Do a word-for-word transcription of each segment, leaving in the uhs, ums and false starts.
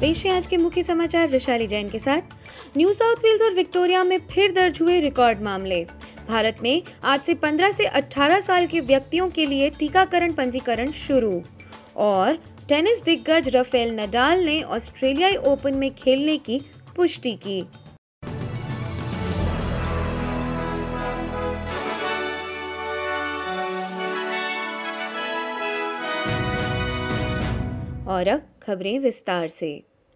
पेश है आज के मुख्य समाचार वैशाली जैन के साथ। न्यू साउथ वेल्स और विक्टोरिया में फिर दर्ज हुए रिकॉर्ड मामले। भारत में आज से पंद्रह से अठारह साल के व्यक्तियों के लिए टीकाकरण पंजीकरण शुरू। और टेनिस दिग्गज राफेल नडाल ने ऑस्ट्रेलियाई ओपन में खेलने की पुष्टि की। और अब खबरें विस्तार से।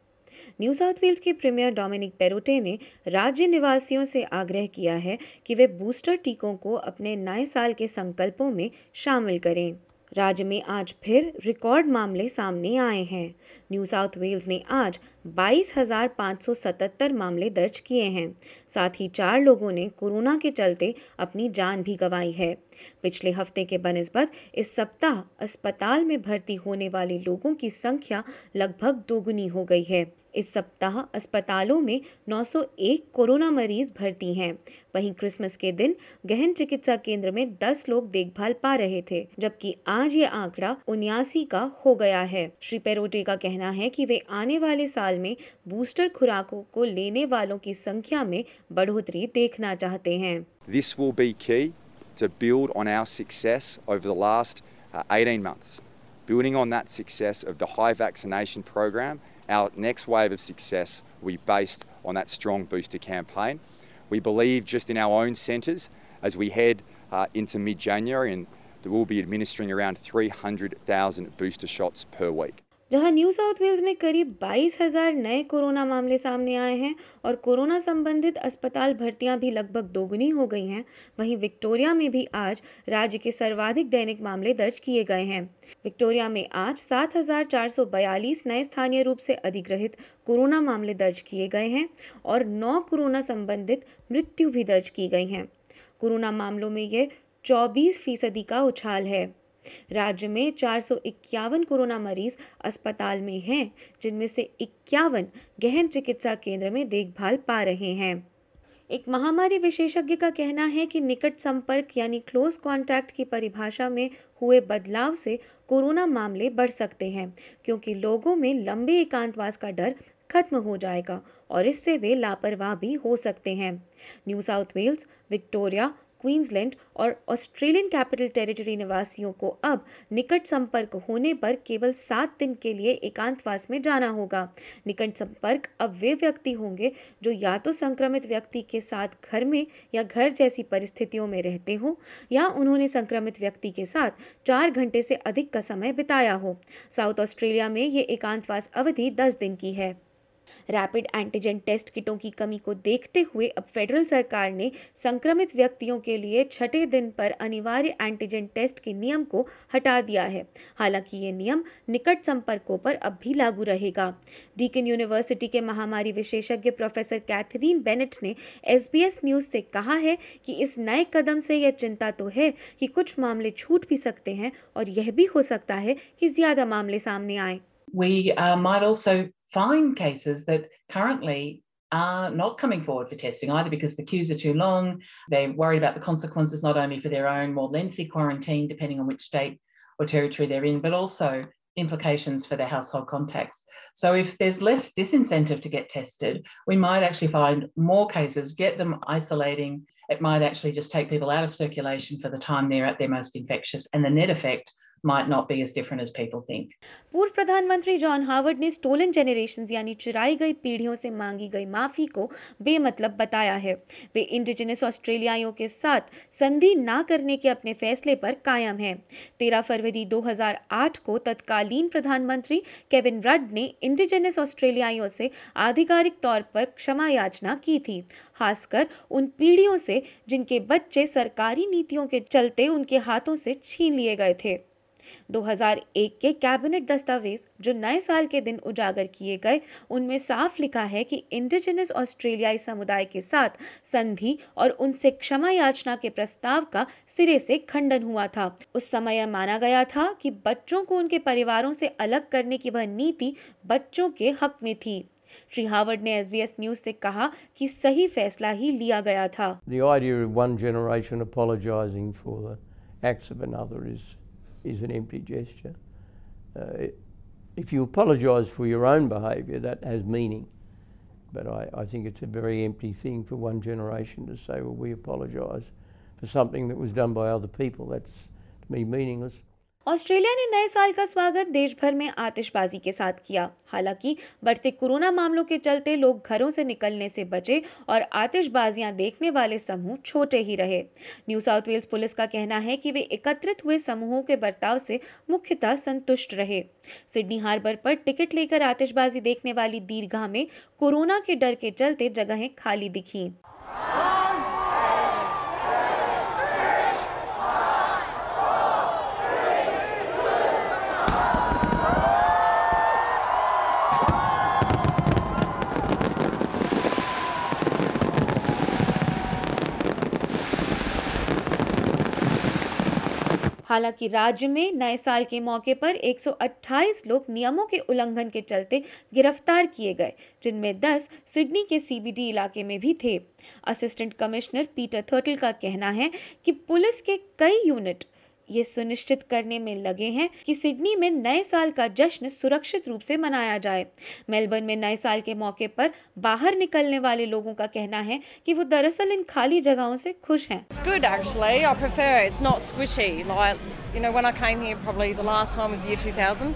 न्यू साउथ वेल्स के प्रीमियर डोमिनिक पेरोटे ने राज्य निवासियों से आग्रह किया है कि वे बूस्टर टीकों को अपने नए साल के संकल्पों में शामिल करें। राज्य में आज फिर रिकॉर्ड मामले सामने आए हैं। न्यू साउथ वेल्स ने आज बाईस हजार पाँच सौ सतहत्तर मामले दर्ज किए हैं। साथ ही चार लोगों ने कोरोना के चलते अपनी जान भी गंवाई है। पिछले हफ्ते के बनिस्बत इस सप्ताह अस्पताल में भर्ती होने वाले लोगों की संख्या लगभग दोगुनी हो गई है। इस सप्ताह अस्पतालों में नौ सौ एक कोरोना मरीज भर्ती हैं। वहीं क्रिसमस के दिन गहन चिकित्सा केंद्र में दस लोग देखभाल पा रहे थे, जबकि आज ये आंकड़ा उन्यासी का हो गया है। श्री पेरोटे का कहना है कि वे आने वाले साल में बूस्टर खुराकों को लेने वालों की संख्या में बढ़ोतरी देखना चाहते हैं। This will be key to build on our success over the last uh, eighteen months. Building on that success of the high vaccination program, our next wave of success will be based on that strong booster campaign. We believe just in our own centres as we head uh, into mid-January, and we'll be administering around three hundred thousand booster shots per week. जहां New South Wales में करीब बाईस हजार नए corona मामले सामने आए हैं और कोरोना संबंधित अस्पताल भर्तियां भी लगभग दोगुनी हो गई हैं, वहीं विक्टोरिया में भी आज राज्य के सर्वाधिक दैनिक मामले दर्ज किए गए हैं। विक्टोरिया में आज सात हजार चार सौ बयालीस नए स्थानीय रूप से अधिग्रहित कोरोना मामले दर्ज किए गए हैं और नौ कोरोना संबंधित मृत्यु भी दर्ज की गई हैं। कोरोना मामलों में ये चौबीस फीसदी का उछाल है। राज्य में चार सौ इक्यावन कोरोना मरीज अस्पताल में हैं, जिनमें से इक्यावन गहन चिकित्सा केंद्र में देखभाल पा रहे हैं। एक महामारी विशेषज्ञ का कहना है कि निकट संपर्क यानी क्लोज कॉन्टैक्ट की परिभाषा में हुए बदलाव से कोरोना मामले बढ़ सकते हैं, क्योंकि लोगों में लंबे एकांतवास का डर खत्म हो जाएगा और इससे वे लापरवाह भी हो सकते हैं। New South Wales, Victoria, Queensland और ऑस्ट्रेलियन कैपिटल टेरिटरी निवासियों को अब निकट संपर्क होने पर केवल सात दिन के लिए एकांतवास में जाना होगा। निकट संपर्क अब वे व्यक्ति होंगे जो या तो संक्रमित व्यक्ति के साथ घर में या घर जैसी परिस्थितियों में रहते हो, या उन्होंने संक्रमित व्यक्ति के साथ चार घंटे से अधिक का समय बिताया हो। साउथ ऑस्ट्रेलिया में ये एकांतवास अवधि दस दिन की है। रैपिड एंटीजन टेस्ट किटों की कमी को देखते हुए अब फेडरल सरकार ने संक्रमित व्यक्तियों के लिए छठे दिन पर अनिवार्य एंटीजन टेस्ट के नियम को हटा दिया है। हालांकि ये नियम निकट संपर्कों पर अब भी लागू रहेगा। डीकिन यूनिवर्सिटी के महामारी विशेषज्ञ प्रोफेसर कैथरीन बेनेट ने एसबीएस न्यूज से कहा है कि इस नए कदम से यह चिंता तो है कि कुछ मामले छूट भी सकते हैं और यह भी हो सकता है कि ज्यादा मामले सामने आए। We uh, might also find cases that currently are not coming forward for testing, either because the queues are too long, they're worried about the consequences not only for their own more lengthy quarantine, depending on which state or territory they're in, but also implications for their household contacts. So if there's less disincentive to get tested, we might actually find more cases, get them isolating. It might actually just take people out of circulation for the time they're at their most infectious, and the net effect might not be as different as people think. पूर्व प्रधानमंत्री John Howard ने stolen generations यानी चुराई गई पीढ़ियों से मांगी गई माफी को बेमतलब बताया है। वे इंडिजिनस ऑस्ट्रेलियाइयों के साथ संधि ना करने के अपने फैसले पर कायम हैं। तेरह फरवरी दो हज़ार आठ को तत्कालीन प्रधानमंत्री केविन रड ने इंडिजिनस ऑस्ट्रेलियाइयों से आधिकारिक तौर पर क्षमा याचना की थी, खासकर उन पीढ़ियों से जिनके बच्चे सरकारी नीतियों के चलते उनके हाथों से छीन लिए गए थे। दो हज़ार एक के कैबिनेट दस्तावेज जो नए साल के दिन उजागर किए गए, उनमें साफ लिखा है कि इंडिजिनस ऑस्ट्रेलियाई समुदाय के साथ संधि और उनसे क्षमा याचना के प्रस्ताव का सिरे से खंडन हुआ था। उस समय माना गया था कि बच्चों को उनके परिवारों से अलग करने की वह नीति बच्चों के हक में थी। श्री हावर्ड ने एसबीएस न्यूज से कहा कि सही फैसला ही लिया गया था। The idea of one generation apologizing for the acts of another is is an empty gesture. Uh, it, If you apologise for your own behaviour, that has meaning. But I, I think it's a very empty thing for one generation to say, well, we apologise for something that was done by other people. That's, to me, meaningless. Australia ने नए साल का स्वागत देश भर में आतिशबाजी के साथ किया। हालांकि बढ़ते कोरोना मामलों के चलते लोग घरों से निकलने से बचे और आतिशबाजियां देखने वाले समूह छोटे ही रहे। न्यू साउथ वेल्स पुलिस का कहना है कि वे एकत्रित हुए समूहों के बर्ताव से मुख्यतः संतुष्ट रहे। सिडनी हार्बर पर टिकट लेकर आतिशबाजी देखने वाली दीर्घा में कोरोना के डर के चलते जगहें खाली दिखीं। हालांकि राज्य में नए साल के मौके पर एक सौ अट्ठाईस लोग नियमों के उल्लंघन के चलते गिरफ्तार किए गए, जिनमें दस सिडनी के सीबीडी इलाके में भी थे। असिस्टेंट कमिश्नर पीटर थर्टल का कहना है कि पुलिस के कई यूनिट ये सुनिश्चित करने में लगे हैं कि सिडनी में नए साल का जश्न सुरक्षित रूप से मनाया जाए। मेलबर्न में नए साल के मौके पर बाहर निकलने वाले लोगों का कहना है कि वो दरअसल इन खाली जगहों से खुश हैं। It's good actually. I prefer it. It's not squishy. Like, you know, when I came here probably the last time was year two thousand.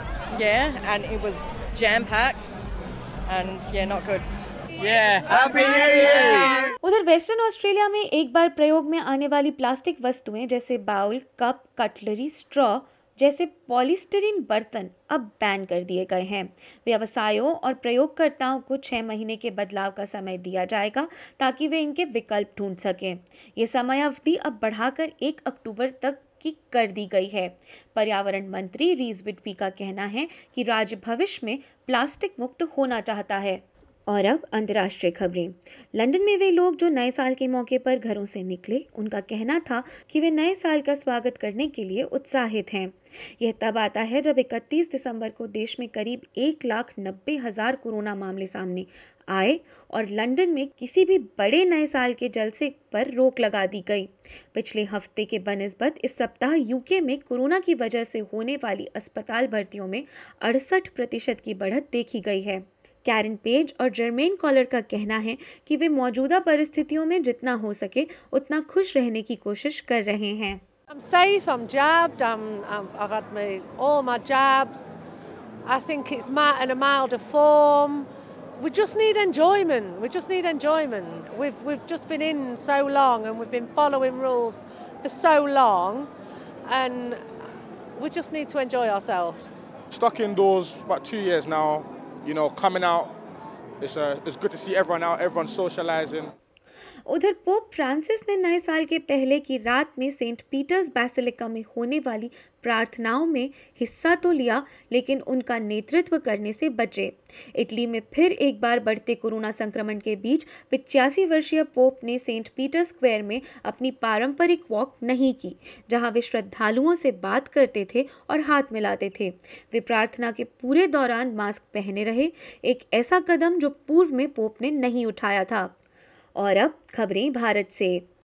Yeah, and it was jam-packed and yeah, not good. Yeah, Happy New Year! उधर Western Australia में एक बार प्रयोग में आने वाली plastic वस्तुएं जैसे bowl, cup, cutlery, straw जैसे पॉलीस्टीरीन बर्तन अब बैन कर दिए गए हैं। व्यवसायों और प्रयोगकर्ताओं को छह महीने के बदलाव का समय दिया जाएगा ताकि वे इनके विकल्प ढूंढ सकें। ये समय अवधि अब बढ़ाकर एक अक्टूबर तक की कर दी गई है। पर्यावरण मंत्री रीज विटबी का कहना है कि राज्य भविष्य में प्लास्टिक मुक्त होना चाहता है। और अब अंतर्राष्ट्रीय खबरें। लंदन में वे लोग जो नए साल के मौके पर घरों से निकले, उनका कहना था कि वे नए साल का स्वागत करने के लिए उत्साहित हैं। यह तब आता है जब इकतीस दिसंबर को देश में करीब एक लाख नब्बे हजार कोरोना मामले सामने आए और लंदन में किसी भी बड़े नए साल के जलसे पर रोक लगा दी गई। पिछले हफ्ते के बनिस्बत इस सप्ताह यूके में कोरोना की वजह से होने वाली अस्पताल भर्तियों में अड़सठ प्रतिशत की बढ़त देखी गई है। कैरन पेज और जर्मेन कॉलर का कहना है कि वे मौजूदा परिस्थितियों में जितना हो सके उतना खुश रहने की कोशिश कर रहे हैं। I'm safe, I'm jabbed, I'm, I'm, I've had my, all my jabs. I think it's in a milder form. We just need enjoyment. We just need enjoyment. We've we've just been in so long and we've been following rules for so long, and we just need to enjoy ourselves. Stuck indoors about two years now. You know, coming out, it's uh, it's good to see everyone out, everyone socializing. उधर Pope Francis ने नए साल के पहले की रात में Saint Peters basilica में होने वाली प्रार्थनाओं में हिस्सा तो लिया, लेकिन उनका नेतृत्व करने से बचे। इटली में फिर एक बार बढ़ते कोरोना संक्रमण के बीच पिचासी वर्षीय पोप ने सेंट पीटर स्क्वायर में अपनी पारंपरिक वॉक नहीं की, जहां वे श्रद्धालुओं से बात करते थे और हाथ मिलाते थे। वे प्रार्थना के पूरे दौरान मास्क पहने रहे, एक ऐसा कदम जो पूर्व में पोप ने नहीं उठाया था। और अब खबरें भारत से।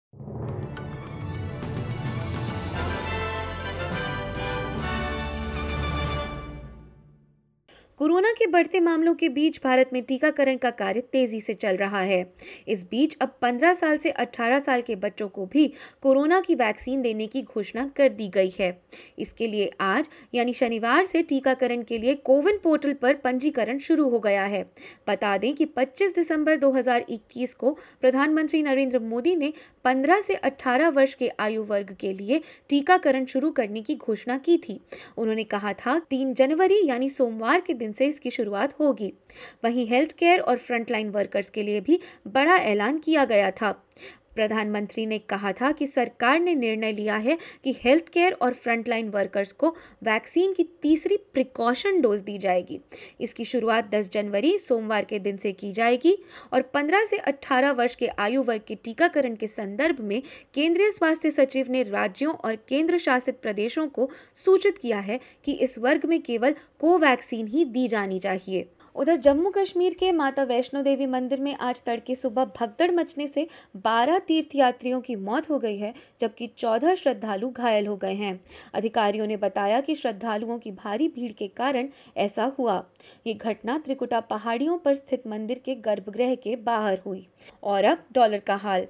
कोरोना के बढ़ते मामलों के बीच भारत में टीकाकरण का कार्य तेजी से चल रहा है। इस बीच अब पंद्रह साल से अठारह साल के बच्चों को भी कोरोना की वैक्सीन देने की घोषणा कर दी गई है। इसके लिए आज यानी शनिवार से टीकाकरण के लिए कोविन पोर्टल पर पंजीकरण शुरू हो गया है। बता दें कि पच्चीस दिसंबर दो हज़ार इक्कीस को प्रधानमंत्री नरेंद्र मोदी ने पंद्रह से अठारह वर्ष के आयु वर्ग के लिए टीकाकरण शुरू करने की घोषणा की थी। उन्होंने कहा था तीन जनवरी यानी सोमवार के दिन से इसकी शुरुआत होगी। वहीं हेल्थ केयर और फ्रंटलाइन वर्कर्स के लिए भी बड़ा ऐलान किया गया था। प्रधानमंत्री ने कहा था कि सरकार ने निर्णय लिया है कि हेल्थ केयर और फ्रंटलाइन वर्कर्स को वैक्सीन की तीसरी प्रिकॉशन डोज दी जाएगी। इसकी शुरुआत दस जनवरी सोमवार के दिन से की जाएगी और पंद्रह से अठारह वर्ष के आयु वर्ग के टीकाकरण के संदर्भ में केंद्रीय स्वास्थ्य सचिव ने राज्यों और केंद्र शासित प्रदेशों को सूचित किया है कि इस वर्ग में केवल कोवैक्सीन ही दी जानी चाहिए। उधर जम्मू कश्मीर के माता वैष्णो देवी मंदिर में आज तड़के सुबह भगदड़ मचने से बारह तीर्थयात्रियों की मौत हो गई है, जबकि चौदह श्रद्धालु घायल हो गए हैं। अधिकारियों ने बताया कि श्रद्धालुओं की भारी भीड़ के कारण ऐसा हुआ। ये घटना त्रिकुटा पहाड़ियों पर स्थित मंदिर के गर्भगृह के बाहर हुई। और अब डॉलर का हाल।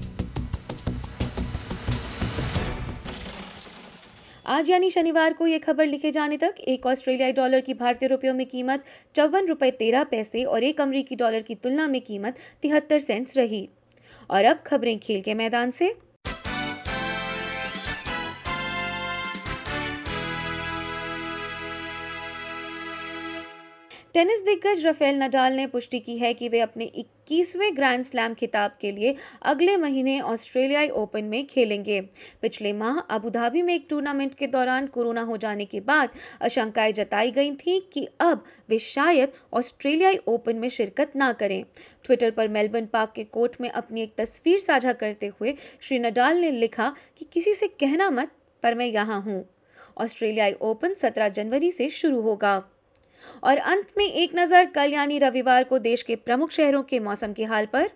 आज यानी शनिवार को ये खबर लिखे जाने तक एक ऑस्ट्रेलियाई डॉलर की भारतीय रुपयों में कीमत चौवन रुपये तेरह पैसे और एक अमरीकी डॉलर की तुलना में कीमत तिहत्तर सेंट्स रही। और अब खबरें खेल के मैदान से। टेनिस दिग्गज राफेल नडाल ने पुष्टि की है कि वे अपने इक्कीसवें ग्रैंड स्लैम खिताब के लिए अगले महीने ऑस्ट्रेलियाई ओपन में खेलेंगे। पिछले माह अबू धाबी में एक टूर्नामेंट के दौरान कोरोना हो जाने के बाद आशंकाएं जताई गई थी कि अब वे शायद ऑस्ट्रेलियाई ओपन में शिरकत ना करें। ट्विटर पर मेलबर्न पार्क के कोर्ट में अपनी एक तस्वीर साझा करते हुए श्री नडाल ने लिखा कि किसी से कहना मत, पर मैं यहाँ हूँ। ऑस्ट्रेलियाई ओपन सत्रह जनवरी से शुरू होगा। और अंत में एक नजर कल यानी रविवार को देश के प्रमुख शहरों के मौसम के हाल पर।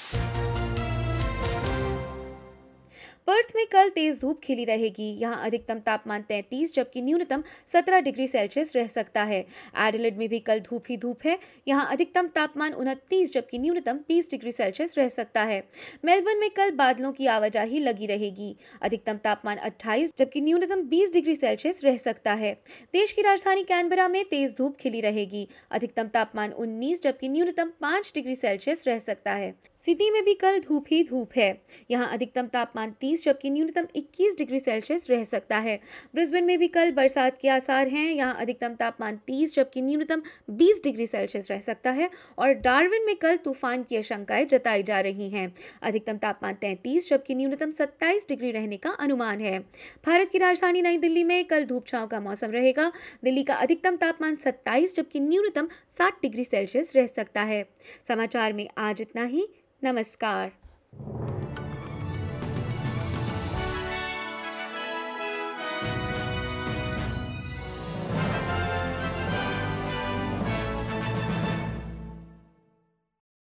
पर्थ में कल तेज धूप खिली रहेगी। यहाँ अधिकतम तापमान तैंतीस जबकि न्यूनतम सत्रह डिग्री सेल्सियस रह सकता है। एडिलेड में भी कल धूप ही धूप है। यहाँ अधिकतम तापमान उनतीस जबकि न्यूनतम बीस डिग्री सेल्सियस रह सकता है। मेलबर्न में कल बादलों की आवाजाही लगी रहेगी। अधिकतम तापमान अट्ठाईस जबकि न्यूनतम बीस डिग्री सेल्सियस रह सकता है। देश की राजधानी कैनबरा में तेज धूप खिली रहेगी। अधिकतम तापमान उन्नीस जबकि न्यूनतम पाँच डिग्री सेल्सियस रह सकता है। सिडनी में भी कल धूप ही धूप है। यहाँ अधिकतम तापमान तीस जबकि न्यूनतम इक्कीस डिग्री सेल्सियस रह सकता है। ब्रिस्बेन में भी कल बरसात के आसार हैं। यहाँ अधिकतम तापमान तीस जबकि न्यूनतम बीस डिग्री सेल्सियस रह सकता है। और डार्विन में कल तूफान की आशंकाएं जताई जा रही हैं। अधिकतम तापमान तैंतीस जबकि न्यूनतम सत्ताईस डिग्री रहने का अनुमान है। भारत की राजधानी नई दिल्ली में कल धूप छांव का मौसम रहेगा। दिल्ली का अधिकतम तापमान सत्ताईस जबकि न्यूनतम साठ डिग्री सेल्सियस रह सकता है। समाचार में आज इतना ही। नमस्कार।